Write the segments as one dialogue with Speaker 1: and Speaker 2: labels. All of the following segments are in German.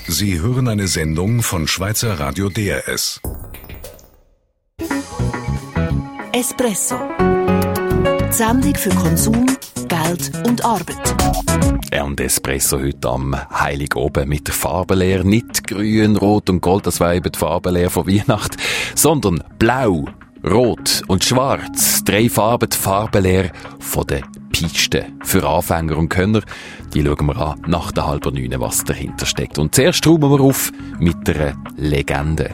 Speaker 1: Sie hören eine Sendung von Schweizer Radio DRS.
Speaker 2: Espresso. Die Sendung für Konsum, Geld und Arbeit.
Speaker 3: Und Espresso heute am Heiligabend mit der Farbenlehre. Nicht grün, rot und gold, das war eben die Farbenlehre von Weihnachten, sondern blau, rot und schwarz. 3 Farben, die Farbenlehre von der Piste. Für Anfänger und Könner, die schauen wir an nach der 8:30, was dahinter steckt. Und zuerst räumen wir auf mit einer Legende.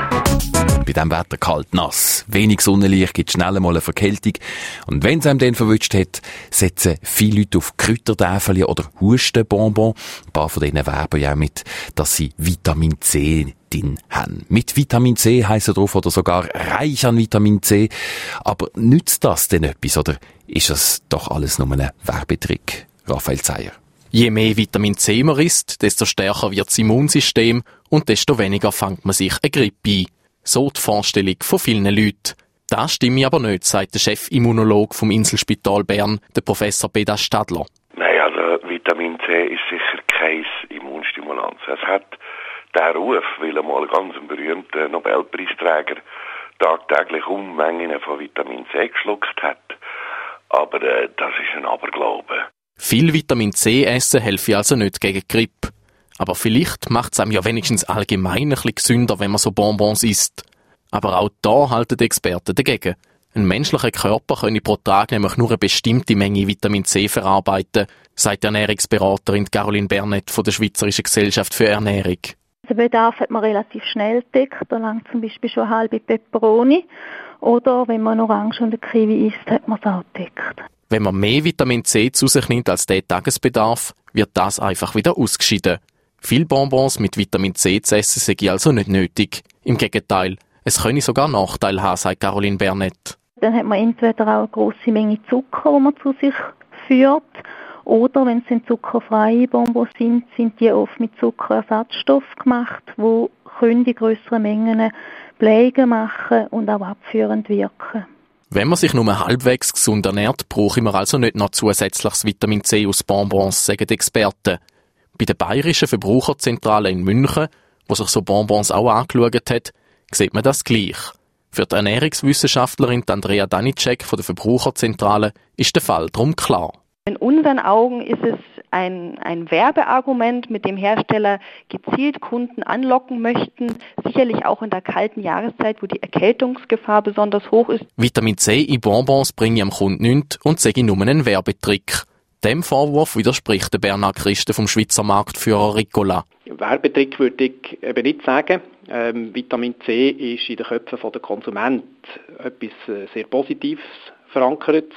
Speaker 3: Bei diesem Wetter kalt, nass, wenig Sonnenlicht, gibt schnell mal eine Verkältung. Und wenn es einem dann verwünscht hat, setzen viele Leute auf Kräutertäfeli oder Hustenbonbon. Ein paar von denen werben ja auch mit, dass sie Vitamin C drin haben. Mit Vitamin C heisst er drauf oder sogar reich an Vitamin C. Aber nützt das denn etwas oder ist es doch alles nur ein Werbetrick? Raphael Zeyer.
Speaker 4: Je mehr Vitamin C man isst, desto stärker wird das Immunsystem und desto weniger fängt man sich eine Grippe ein. So die Vorstellung von vielen Leuten. Das stimmt aber nicht, sagt der Chefimmunolog vom Inselspital Bern, der Professor Beda Stadler.
Speaker 5: Nein, also Vitamin C ist sicher kein Immunstimulanz. Es hat den Ruf, weil einmal ganz ein berühmter Nobelpreisträger tagtäglich Unmengen von Vitamin C geschluckt hat. Aber das ist ein Aberglaube.
Speaker 4: Viel Vitamin C essen helfe also nicht gegen Grippe. Aber vielleicht macht es einem ja wenigstens allgemein ein bisschen gesünder, wenn man so Bonbons isst. Aber auch da halten die Experten dagegen. Ein menschlicher Körper könne pro Tag nämlich nur eine bestimmte Menge Vitamin C verarbeiten, sagt die Ernährungsberaterin Caroline Bernet von der Schweizerischen Gesellschaft für Ernährung.
Speaker 6: Den Bedarf hat man relativ schnell gedeckt. Da langt zum Beispiel schon eine halbe Peperoni. Oder wenn man Orange und eine Kiwi isst, hat man es auch gedeckt.
Speaker 4: Wenn man mehr Vitamin C zu sich nimmt als der Tagesbedarf, wird das einfach wieder ausgeschieden. Viele Bonbons mit Vitamin C zu essen sei also nicht nötig. Im Gegenteil, es könne sogar Nachteile haben, sagt Caroline Bernet.
Speaker 6: Dann hat man entweder auch eine grosse Menge Zucker, die man zu sich führt. Oder wenn es dann zuckerfreie Bonbons sind, sind die oft mit Zuckerersatzstoffen gemacht, die in grösseren Mengen Blähungen machen und auch abführend wirken.
Speaker 4: Wenn man sich nur halbwegs gesund ernährt, brauche man also nicht noch zusätzliches Vitamin C aus Bonbons, sagen die Experten. Bei der Bayerischen Verbraucherzentrale in München, wo sich so Bonbons auch angeschaut hat, sieht man das gleich. Für die Ernährungswissenschaftlerin Andrea Danicek von der Verbraucherzentrale ist der Fall darum klar.
Speaker 7: In unseren Augen ist es ein Werbeargument, mit dem Hersteller gezielt Kunden anlocken möchten, sicherlich auch in der kalten Jahreszeit, wo die Erkältungsgefahr besonders hoch ist.
Speaker 4: Vitamin C in Bonbons bringe am Kunden nichts und sei nur ein Werbetrick. Dem Vorwurf widerspricht der Bernhard Christen vom Schweizer Marktführer Ricola.
Speaker 8: Werbetrick würde ich eben nicht sagen. Vitamin C ist in den Köpfen der Konsumenten etwas sehr Positives verankert.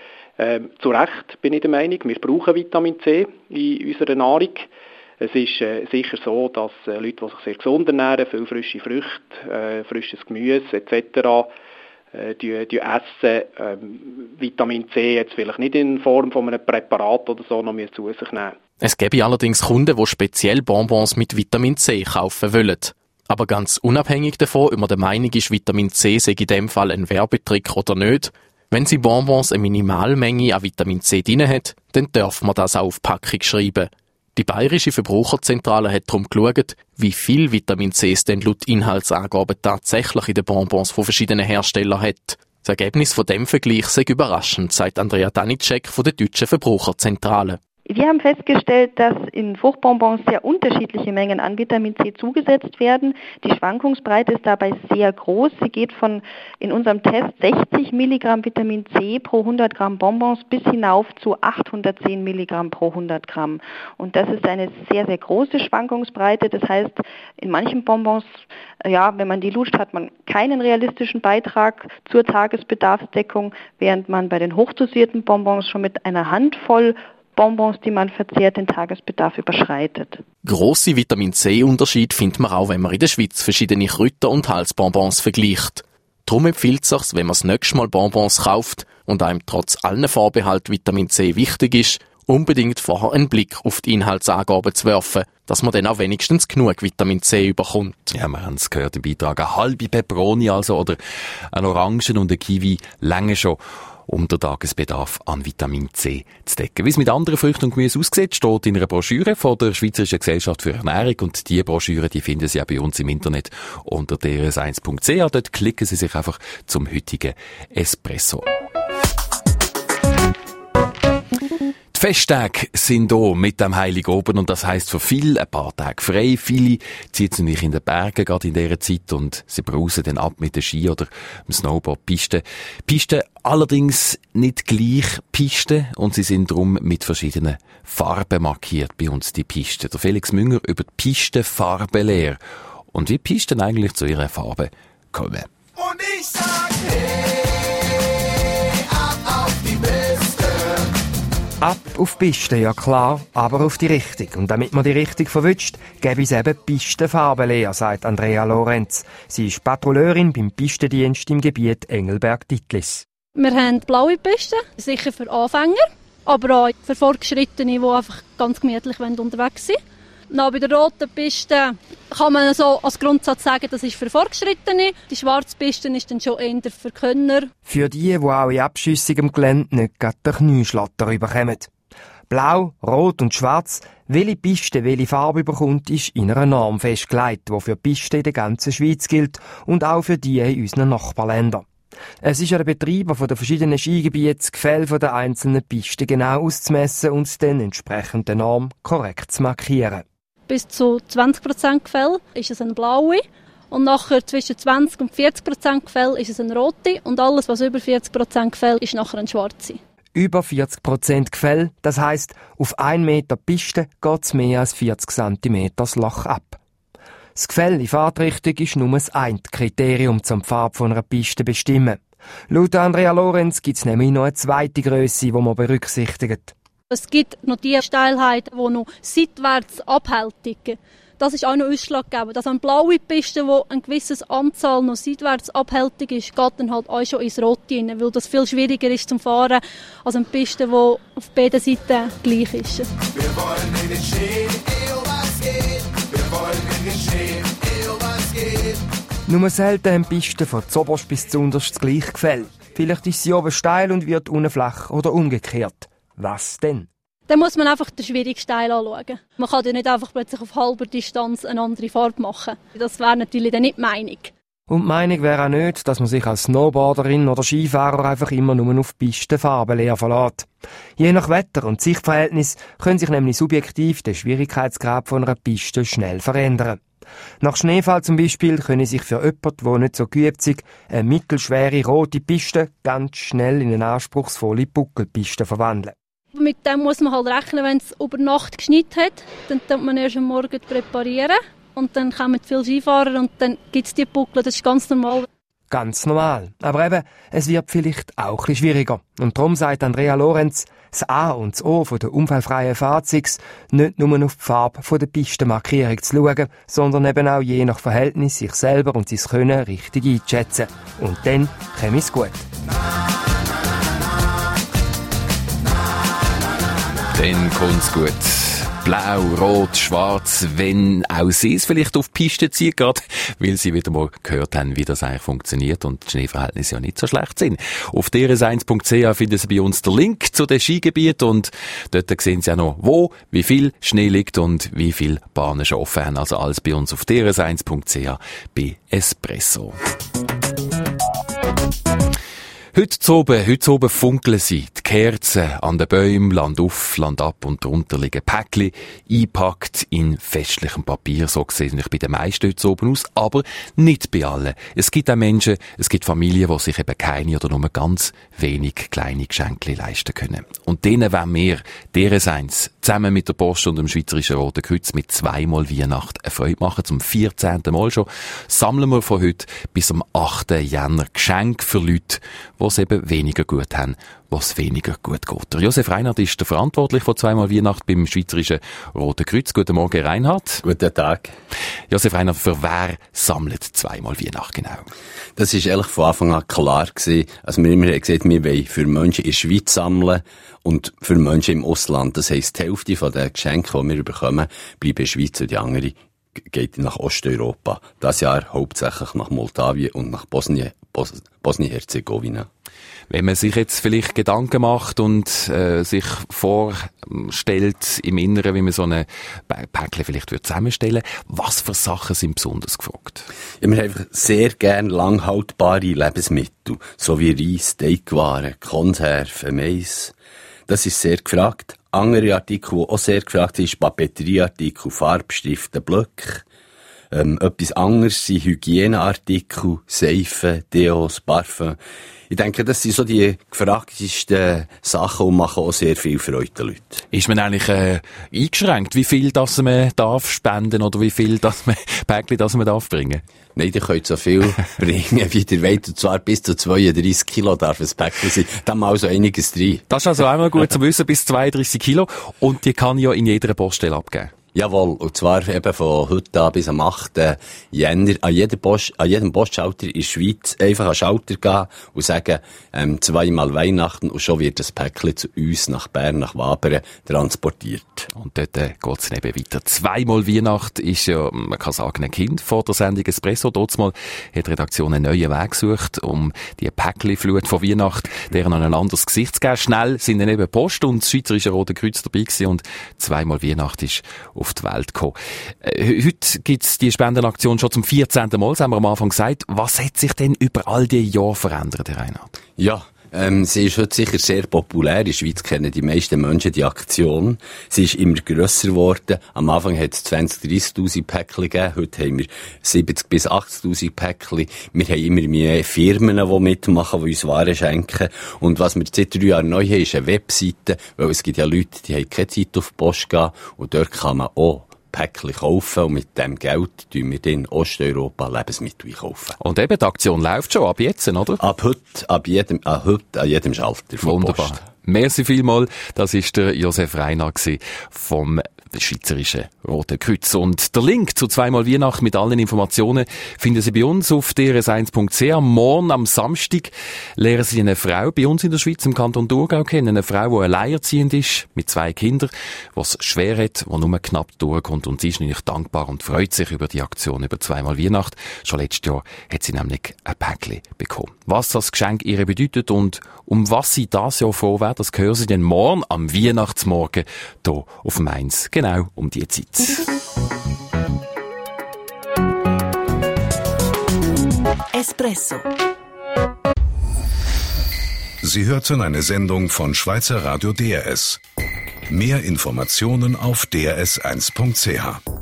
Speaker 8: Zu Recht bin ich der Meinung, wir brauchen Vitamin C in unserer Nahrung. Es ist sicher so, dass Leute, die sich sehr gesund ernähren, viel frische Früchte, frisches Gemüse etc., die essen, Vitamin C jetzt vielleicht nicht in Form von einem Präparat oder so noch mehr zu sich nehmen.
Speaker 4: Es gäbe allerdings Kunden, die speziell Bonbons mit Vitamin C kaufen wollen. Aber ganz unabhängig davon, ob man der Meinung ist, Vitamin C sei in dem Fall ein Werbetrick oder nicht, wenn sie Bonbons eine Minimalmenge an Vitamin C drin hat, dann darf man das auch auf die Packung schreiben. Die Bayerische Verbraucherzentrale hat darum geschaut, wie viel Vitamin C es denn laut Inhaltsangaben tatsächlich in den Bonbons von verschiedenen Herstellern hat. Das Ergebnis von dem Vergleich sei überraschend, sagt Andrea Danicek von der Deutschen Verbraucherzentrale.
Speaker 7: Wir haben festgestellt, dass in Fruchtbonbons sehr unterschiedliche Mengen an Vitamin C zugesetzt werden. Die Schwankungsbreite ist dabei sehr groß. Sie geht von in unserem Test 60 Milligramm Vitamin C pro 100 Gramm Bonbons bis hinauf zu 810 Milligramm pro 100 Gramm. Und das ist eine sehr, sehr große Schwankungsbreite. Das heißt, in manchen Bonbons, wenn man die lutscht, hat man keinen realistischen Beitrag zur Tagesbedarfsdeckung, während man bei den hochdosierten Bonbons schon mit einer Handvoll Bonbons, die man verzehrt, den Tagesbedarf überschreitet.
Speaker 4: Grosse Vitamin-C-Unterschiede findet man auch, wenn man in der Schweiz verschiedene Kräuter- und Halsbonbons vergleicht. Darum empfiehlt es sich, wenn man das nächste Mal Bonbons kauft und einem trotz allen Vorbehalten Vitamin C wichtig ist, unbedingt vorher einen Blick auf die Inhaltsangaben zu werfen, dass man dann auch wenigstens genug Vitamin C bekommt.
Speaker 3: Ja, wir haben es gehört im Beitrag. Eine halbe Peperoni also oder ein Orangen und ein Kiwi lange schon. um den Tagesbedarf an Vitamin C zu decken. Wie es mit anderen Früchten und Gemüse aussieht, steht in einer Broschüre von der Schweizerischen Gesellschaft für Ernährung, und diese Broschüre, die finden Sie auch bei uns im Internet unter drs1.ch. Dort klicken Sie sich einfach zum heutigen Espresso. Die Festtage sind hier mit dem Heiligoben, und das heisst für viele ein paar Tage frei. Viele ziehen sich nicht in den Bergen, gerade in dieser Zeit, und sie brausen dann ab mit den Ski oder dem Snowboard-Pisten. Pisten allerdings nicht gleich Pisten, und sie sind darum mit verschiedenen Farben markiert bei uns, die Pisten. Der Felix Münger über die Pistenfarbenlehre und wie Pisten eigentlich zu ihrer Farbe kommen.
Speaker 9: Und ich sag hey, ab auf die Piste.
Speaker 10: Ab auf die Piste, ja klar, aber auf die Richtung. Und damit man die Richtung verwünscht, gäbe es eben Pistenfarbenlehre, sagt Andrea Lorenz. Sie ist Patrouilleurin beim Pistendienst im Gebiet Engelberg-Dietlis.
Speaker 11: Wir haben blaue Pisten, sicher für Anfänger, aber auch für Fortgeschrittene, die einfach ganz gemütlich unterwegs sind. Bei der roten Piste kann man so als Grundsatz sagen, das ist für Fortgeschrittene. Die schwarze Piste ist dann schon eher für Könner.
Speaker 10: Für die auch in abschüssigem Gelände nicht gerade den Knieschlatter überkommen. Blau, Rot und Schwarz, welche Piste welche Farbe bekommt, ist in einer Norm festgelegt, die für Pisten in der ganzen Schweiz gilt und auch für die in unseren Nachbarländern. Es ist an den Betreibern der verschiedenen Skigebiete das Gefälle der einzelnen Pisten genau auszumessen und dann entsprechend der Norm korrekt zu markieren.
Speaker 11: Bis zu 20% Gefälle ist es eine blaue und nachher zwischen 20 und 40% Gefälle ist es eine rote und alles, was über 40% Gefälle ist nachher eine schwarze.
Speaker 10: Über 40% Gefälle, das heisst, auf 1 Meter Piste geht es mehr als 40 cm das Loch ab. Das Gefälle in Fahrtrichtung ist nur das eine Kriterium, um die Farbe von einer Piste zu bestimmen. Laut Andrea Lorenz gibt es nämlich noch eine zweite Grösse, die man berücksichtigt.
Speaker 11: Es gibt noch die Steilheiten, die noch seitwärts abhältigen. Das ist auch noch ausschlaggebend. Also eine blaue Piste, die eine gewisse Anzahl noch seitwärts abhältig ist, geht dann halt auch schon ins Rote rein, weil das viel schwieriger ist zum Fahren als eine Piste, die auf beiden Seiten gleich ist.
Speaker 9: Wir wollen in den Schnee, was geht. Wir wollen in den Schnee, was geht.
Speaker 10: Nur selten haben Pisten von zuoberst bis zuunterst das gleiche Gefälle. Vielleicht ist sie oben steil und wird unten flach oder umgekehrt. Was denn?
Speaker 11: Dann muss man einfach den schwierigsten Teil anschauen. Man kann ja nicht einfach plötzlich auf halber Distanz eine andere Farbe machen. Das wäre natürlich dann nicht die Meinung.
Speaker 10: Und die Meinung wäre auch nicht, dass man sich als Snowboarderin oder Skifahrer einfach immer nur auf Pistenfarbenlehre verlässt. Je nach Wetter und Sichtverhältnis können sich nämlich subjektiv der Schwierigkeitsgrad von einer Piste schnell verändern. Nach Schneefall zum Beispiel können sich für jemanden, der nicht so geübt ist, eine mittelschwere rote Piste ganz schnell in eine anspruchsvolle Buckelpiste verwandeln.
Speaker 11: Mit dem muss man halt rechnen, wenn es über Nacht geschneit hat, dann tut man erst am Morgen präparieren und dann kommen viele Skifahrer und dann gibt es die Buckel, das ist ganz normal.
Speaker 10: Ganz normal. Aber eben, es wird vielleicht auch ein bisschen schwieriger. Und darum sagt Andrea Lorenz, das A und das O von der unfallfreien Fahrzeugs nicht nur auf die Farbe der Pistenmarkierung zu schauen, sondern eben auch je nach Verhältnis sich selber und sein Können richtig einzuschätzen. Und dann käme es gut.
Speaker 3: Dann kommt's gut. Blau, Rot, Schwarz, wenn auch Sie es vielleicht auf die Piste ziehen, gerade weil Sie wieder mal gehört haben, wie das eigentlich funktioniert und die Schneeverhältnisse ja nicht so schlecht sind. Auf drs1.ch finden Sie bei uns den Link zu den Skigebieten und dort sehen Sie auch noch, wo, wie viel Schnee liegt und wie viele Bahnen schon offen haben. Also alles bei uns auf drs1.ch bei Espresso. Heute oben funkeln sie, die Kerzen an den Bäumen, Land auf, Land ab und drunter liegen Päckchen, eingepackt in festlichem Papier. So sieht es bei den meisten heute oben aus, aber nicht bei allen. Es gibt auch Menschen, es gibt Familien, die sich eben keine oder nur ganz wenig kleine Geschenke leisten können. Und denen wollen wir, deren eins, zusammen mit der Post und dem Schweizerischen Roten Kreuz mit 2-mal Weihnacht eine Freude machen. Zum 14. Mal schon sammeln wir von heute bis am 8. Jänner Geschenke für Leute, die es eben weniger gut haben, was weniger gut geht. Der Josef Reinhardt ist der Verantwortliche von 2-mal Weihnacht beim Schweizerischen Roten Kreuz. Guten Morgen, Reinhardt.
Speaker 12: Guten Tag.
Speaker 3: Josef Reinhardt, für wer sammelt 2-mal Weihnacht genau?
Speaker 12: Das ist ehrlich von Anfang an klar gewesen. Also wir haben immer gesagt, wir wollen für Menschen in der Schweiz sammeln und für Menschen im Ausland. Das heisst, die Hälfte von den Geschenken, die wir bekommen, bleiben in der Schweiz und die andere geht nach Osteuropa. Das Jahr hauptsächlich nach Moldawien und nach Bosnien Bosnien-Herzegowina.
Speaker 3: Wenn man sich jetzt vielleicht Gedanken macht und sich vorstellt im Inneren, wie man so ein Päckchen vielleicht zusammenstellen würde, was für Sachen sind besonders gefragt?
Speaker 12: Ja, wir haben einfach sehr gerne langhaltbare Lebensmittel, so wie Reis, Teigwaren, Konserven, Mais. Das ist sehr gefragt. Andere Artikel, die auch sehr gefragt sind, Papeterieartikel, Farbstifte, Blöcke. Etwas anderes sind Hygieneartikel, Seifen, Deos, Parfum. Ich denke, das sind so die gefragtesten Sachen und machen auch sehr viel Freude den Leuten.
Speaker 3: Ist man eigentlich eingeschränkt, wie viel das man darf spenden oder wie viel das man Päckchen das man darf bringen?
Speaker 12: Nein, ihr könnt so viel bringen, wie ihr wollt. Und zwar bis zu 32 Kilo darf ein Päckchen sein. Da haben wir also einiges drin.
Speaker 3: Das ist also einmal gut zu wissen, bis 32 Kilo. Und die kann ja in jeder Poststelle abgeben.
Speaker 12: Jawohl, und zwar eben von heute an bis am 8. Jänner an jedem Postschalter in der Schweiz einfach an den Schalter gehen und sagen, zweimal Weihnachten und schon wird das Päckchen zu uns nach Bern, nach Wabern transportiert.
Speaker 3: Und dort geht es eben weiter. Zweimal Weihnacht ist ja, man kann sagen, ein Kind vor der Sendung Espresso. Dortmal hat die Redaktion einen neuen Weg gesucht, um die Päckchenflut von Weihnacht deren an ein anderes Gesicht zu geben. Schnell sind dann eben Post und das Schweizerische Rote Kreuz dabei gewesen und zweimal Weihnacht ist auf die Welt gekommen. Heute gibt's die Spendenaktion schon zum 14. Mal, das haben wir am Anfang gesagt. Was hat sich denn über all die Jahre verändert, Herr Reinhardt?
Speaker 12: Ja, sie ist heute sicher sehr populär. In der Schweiz kennen die meisten Menschen die Aktion. Sie ist immer grösser geworden. Am Anfang hat es 20.000, 30.000 Päckchen gegeben. Heute haben wir 70.000 bis 80.000 Päckchen. Wir haben immer mehr Firmen, die mitmachen, die uns Waren schenken. Und was wir seit 3 Jahren neu haben, ist eine Webseite. Weil es gibt ja Leute, die haben keine Zeit auf die Post gehen. Und dort kann man auch Päckchen kaufen und mit dem Geld tun wir in Osteuropa Lebensmittel kaufen.
Speaker 3: Und eben, die Aktion läuft schon ab jetzt, oder?
Speaker 12: Ab heute, an jedem Schalter.
Speaker 3: Wunderbar. Post. Merci vielmals. Das war der Josef Reinhardt vom Schweizerischen Roten Kreuz. Und der Link zu zweimal Weihnachten mit allen Informationen finden Sie bei uns auf drs1.ch. Morgen am Samstag lernen Sie eine Frau bei uns in der Schweiz, im Kanton Thurgau kennen. Eine Frau, die alleinerziehend ist, mit 2 Kindern, die es schwer hat, die nur knapp durchkommt. Und sie ist natürlich dankbar und freut sich über die Aktion über zweimal Weihnacht. Schon letztes Jahr hat sie nämlich ein Päckchen bekommen. Was das Geschenk ihr bedeutet und um was sie das Jahr froh wäre, das hören Sie dann morgen am Weihnachtsmorgen hier auf Mainz. Genau um die Zeit.
Speaker 2: Espresso.
Speaker 1: Sie hörten eine Sendung von Schweizer Radio DRS. Mehr Informationen auf drs1.ch.